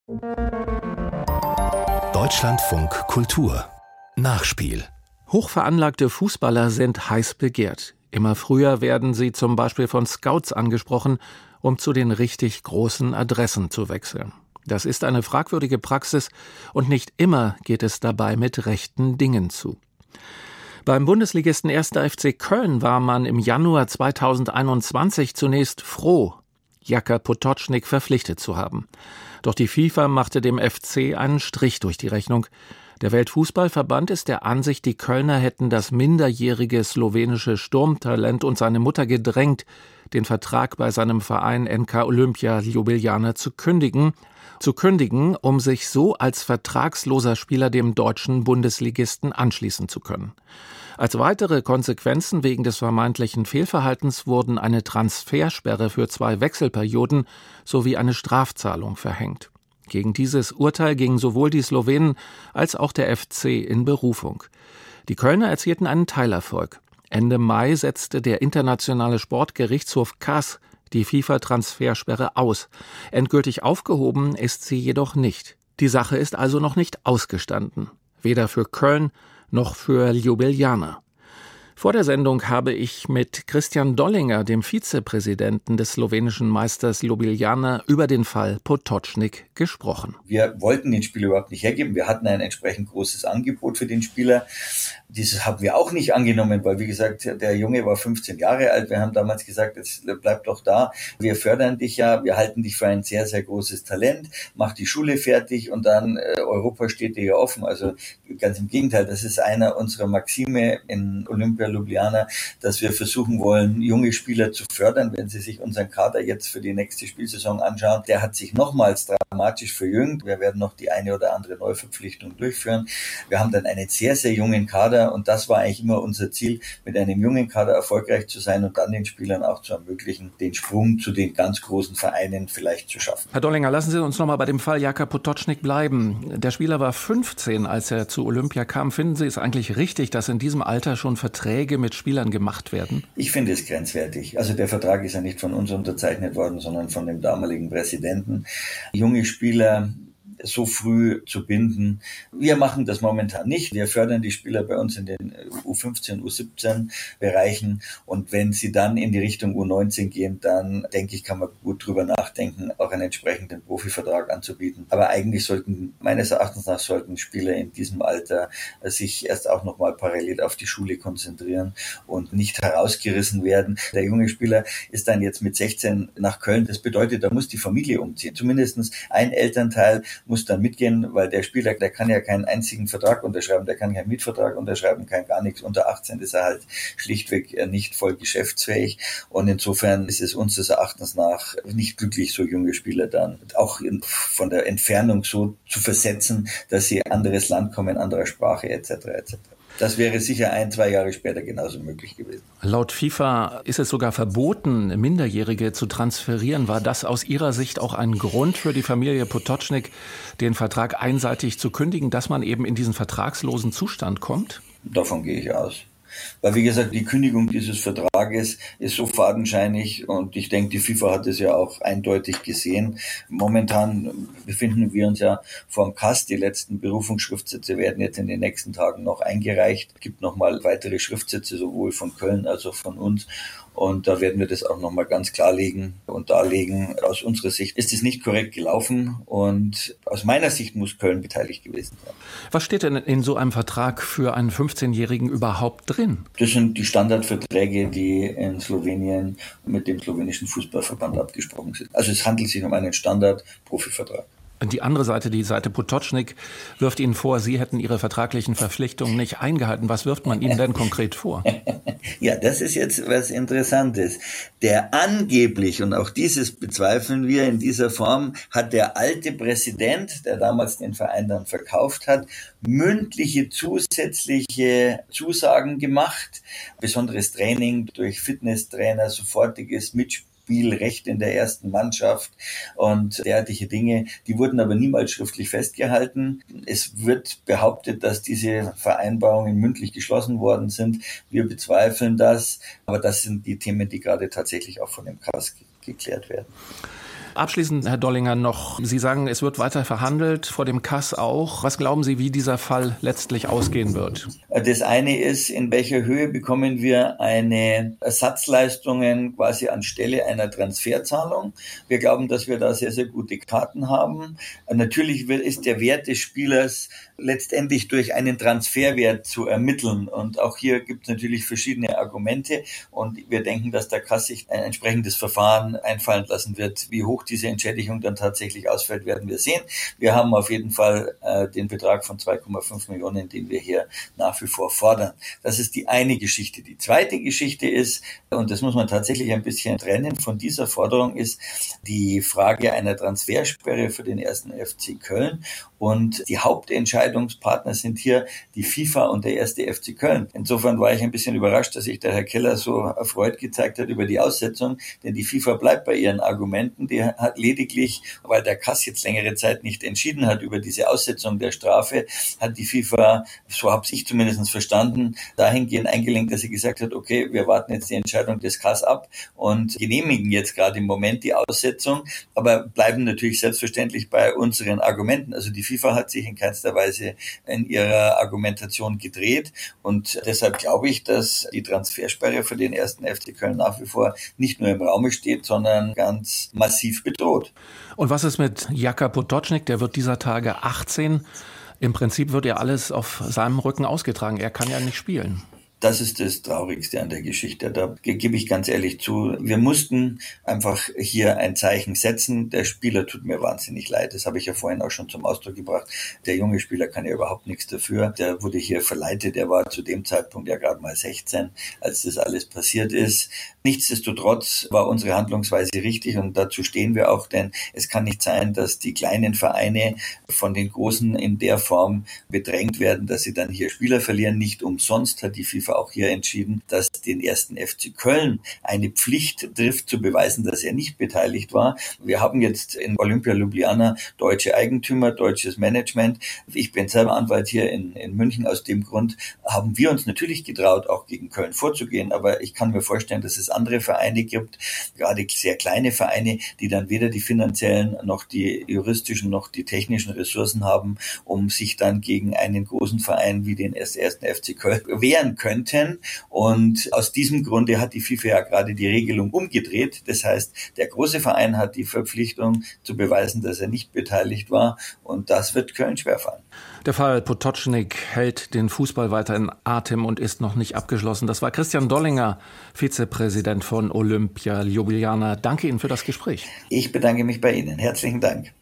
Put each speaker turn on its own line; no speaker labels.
Deutschlandfunk Kultur Nachspiel.
Hochveranlagte Fußballer sind heiß begehrt. Immer früher werden sie zum Beispiel von Scouts angesprochen, um zu den richtig großen Adressen zu wechseln. Das ist eine fragwürdige Praxis und nicht immer geht es dabei mit rechten Dingen zu. Beim Bundesligisten 1. FC Köln war man im Januar 2021 zunächst froh, Jaka Potočnik verpflichtet zu haben. Doch die FIFA machte dem FC einen Strich durch die Rechnung. Der Weltfußballverband ist der Ansicht, die Kölner hätten das minderjährige slowenische Sturmtalent und seine Mutter gedrängt, den Vertrag bei seinem Verein NK Olympia Ljubljana zu kündigen, um sich so als vertragsloser Spieler dem deutschen Bundesligisten anschließen zu können. Als weitere Konsequenzen wegen des vermeintlichen Fehlverhaltens wurden eine Transfersperre für 2 Wechselperioden sowie eine Strafzahlung verhängt. Gegen dieses Urteil gingen sowohl die Slowenen als auch der FC in Berufung. Die Kölner erzielten einen Teilerfolg. Ende Mai setzte der internationale Sportgerichtshof CAS die FIFA-Transfersperre aus. Endgültig aufgehoben ist sie jedoch nicht. Die Sache ist also noch nicht ausgestanden. Weder für Köln noch für Ljubljana. Vor der Sendung habe ich mit Christian Dollinger, dem Vizepräsidenten des slowenischen Meisters Ljubljana, über den Fall Potočnik gesprochen.
Wir wollten den Spieler überhaupt nicht hergeben. Wir hatten ein entsprechend großes Angebot für den Spieler. Dieses haben wir auch nicht angenommen, weil, wie gesagt, der Junge war 15 Jahre alt. Wir haben damals gesagt, jetzt bleib doch da. Wir fördern dich ja. Wir halten dich für ein sehr, sehr großes Talent. Mach die Schule fertig und dann Europa steht dir ja offen. Also ganz im Gegenteil, das ist einer unserer Maxime in Olympia Ljubljana, dass wir versuchen wollen, junge Spieler zu fördern. Wenn Sie sich unseren Kader jetzt für die nächste Spielsaison anschauen, der hat sich nochmals dramatisch verjüngt. Wir werden noch die eine oder andere Neuverpflichtung durchführen. Wir haben dann einen sehr, sehr jungen Kader und das war eigentlich immer unser Ziel, mit einem jungen Kader erfolgreich zu sein und dann den Spielern auch zu ermöglichen, den Sprung zu den ganz großen Vereinen vielleicht zu schaffen.
Herr Dollinger, lassen Sie uns noch mal bei dem Fall Jaka Potočnik bleiben. Der Spieler war 15, als er zu Olympia kam. Finden Sie es eigentlich richtig, dass in diesem Alter schon Verträge mit Spielern gemacht werden?
Ich finde es grenzwertig. Also der Vertrag ist ja nicht von uns unterzeichnet worden, sondern von dem damaligen Präsidenten. Junge Spieler so früh zu binden. Wir machen das momentan nicht. Wir fördern die Spieler bei uns in den U15, U17 Bereichen und wenn sie dann in die Richtung U19 gehen, dann denke ich, kann man gut drüber nachdenken, auch einen entsprechenden Profivertrag anzubieten. Aber eigentlich meines Erachtens nach sollten Spieler in diesem Alter sich erst auch nochmal parallel auf die Schule konzentrieren und nicht herausgerissen werden. Der junge Spieler ist dann jetzt mit 16 nach Köln. Das bedeutet, da muss die Familie umziehen. Zumindest ein Elternteil muss dann mitgehen, weil der Spieler, der kann ja keinen einzigen Vertrag unterschreiben, der kann keinen Mietvertrag unterschreiben, kann gar nichts. Unter 18 ist er halt schlichtweg nicht voll geschäftsfähig und insofern ist es unseres Erachtens nach nicht glücklich, so junge Spieler dann auch von der Entfernung so zu versetzen, dass sie in ein anderes Land kommen, anderer Sprache etc. etc. Das wäre sicher 1-2 Jahre später genauso möglich gewesen.
Laut FIFA ist es sogar verboten, Minderjährige zu transferieren. War das aus Ihrer Sicht auch ein Grund für die Familie Potočnik, den Vertrag einseitig zu kündigen, dass man eben in diesen vertragslosen Zustand kommt?
Davon gehe ich aus. Weil, wie gesagt, die Kündigung dieses Vertrages ist so fadenscheinig und ich denke, die FIFA hat es ja auch eindeutig gesehen. Momentan befinden wir uns ja vor dem CAS. Die letzten Berufungsschriftsätze werden jetzt in den nächsten Tagen noch eingereicht. Es gibt nochmal weitere Schriftsätze, sowohl von Köln als auch von uns. Und da werden wir das auch nochmal ganz klarlegen und darlegen. Aus unserer Sicht ist es nicht korrekt gelaufen und aus meiner Sicht muss Köln beteiligt gewesen sein.
Was steht denn in so einem Vertrag für einen 15-Jährigen überhaupt drin?
Das sind die Standardverträge, die in Slowenien mit dem slowenischen Fußballverband abgesprochen sind. Also es handelt sich um einen Standard-Profivertrag.
Die andere Seite, die Seite Potočnik, wirft Ihnen vor, Sie hätten Ihre vertraglichen Verpflichtungen nicht eingehalten. Was wirft man Ihnen denn konkret vor?
Ja, das ist jetzt was Interessantes. Der angeblich, und auch dieses bezweifeln wir in dieser Form, hat der alte Präsident, der damals den Verein dann verkauft hat, mündliche zusätzliche Zusagen gemacht. Besonderes Training durch Fitnesstrainer, sofortiges Mitspielen. Spielrecht in der ersten Mannschaft und derartige Dinge, die wurden aber niemals schriftlich festgehalten. Es wird behauptet, dass diese Vereinbarungen mündlich geschlossen worden sind. Wir bezweifeln das, aber das sind die Themen, die gerade tatsächlich auch von dem CAS geklärt werden.
Abschließend, Herr Dollinger, noch, Sie sagen, es wird weiter verhandelt, vor dem KAS auch. Was glauben Sie, wie dieser Fall letztlich ausgehen wird?
Das eine ist, in welcher Höhe bekommen wir eine Ersatzleistungen quasi anstelle einer Transferzahlung. Wir glauben, dass wir da sehr, sehr gute Karten haben. Natürlich ist der Wert des Spielers letztendlich durch einen Transferwert zu ermitteln. Und auch hier gibt es natürlich verschiedene Argumente. Und wir denken, dass der KAS sich ein entsprechendes Verfahren einfallen lassen wird. Wie hoch diese Entschädigung dann tatsächlich ausfällt, werden wir sehen. Wir haben auf jeden Fall den Betrag von 2,5 Millionen, den wir hier nach wie vor fordern. Das ist die eine Geschichte. Die zweite Geschichte ist, und das muss man tatsächlich ein bisschen trennen von dieser Forderung, ist die Frage einer Transfersperre für den 1. FC Köln. Und die Hauptentscheidungspartner sind hier die FIFA und der 1. FC Köln. Insofern war ich ein bisschen überrascht, dass sich der Herr Keller so erfreut gezeigt hat über die Aussetzung, denn die FIFA bleibt bei ihren Argumenten. Die hat lediglich, weil der KAS jetzt längere Zeit nicht entschieden hat über diese Aussetzung der Strafe, hat die FIFA, so habe ich zumindest verstanden, dahingehend eingelenkt, dass sie gesagt hat, okay, wir warten jetzt die Entscheidung des KAS ab und genehmigen jetzt gerade im Moment die Aussetzung, aber bleiben natürlich selbstverständlich bei unseren Argumenten. Also die FIFA hat sich in keinster Weise in ihrer Argumentation gedreht und deshalb glaube ich, dass die Transfersperre für den 1. FC Köln nach wie vor nicht nur im Raume steht, sondern ganz massiv bedroht.
Und was ist mit Jaka Potočnik? Der wird dieser Tage 18. Im Prinzip wird ja alles auf seinem Rücken ausgetragen. Er kann ja nicht spielen.
Das ist das Traurigste an der Geschichte. Da gebe ich ganz ehrlich zu. Wir mussten einfach hier ein Zeichen setzen. Der Spieler tut mir wahnsinnig leid. Das habe ich ja vorhin auch schon zum Ausdruck gebracht. Der junge Spieler kann ja überhaupt nichts dafür. Der wurde hier verleitet. Er war zu dem Zeitpunkt ja gerade mal 16, als das alles passiert ist. Nichtsdestotrotz war unsere Handlungsweise richtig und dazu stehen wir auch, denn es kann nicht sein, dass die kleinen Vereine von den Großen in der Form bedrängt werden, dass sie dann hier Spieler verlieren. Nicht umsonst hat die FIFA auch hier entschieden, dass den 1. FC Köln eine Pflicht trifft, zu beweisen, dass er nicht beteiligt war. Wir haben jetzt in Olympia Ljubljana deutsche Eigentümer, deutsches Management. Ich bin selber Anwalt hier in München. Aus dem Grund haben wir uns natürlich getraut, auch gegen Köln vorzugehen. Aber ich kann mir vorstellen, dass es andere Vereine gibt, gerade sehr kleine Vereine, die dann weder die finanziellen noch die juristischen noch die technischen Ressourcen haben, um sich dann gegen einen großen Verein wie den 1. FC Köln wehren können. Und aus diesem Grunde hat die FIFA ja gerade die Regelung umgedreht. Das heißt, der große Verein hat die Verpflichtung zu beweisen, dass er nicht beteiligt war. Und das wird Köln schwerfallen.
Der Fall Potočnik hält den Fußball weiter in Atem und ist noch nicht abgeschlossen. Das war Christian Dollinger, Vizepräsident von Olympia Ljubljana. Danke Ihnen für das Gespräch.
Ich bedanke mich bei Ihnen. Herzlichen Dank.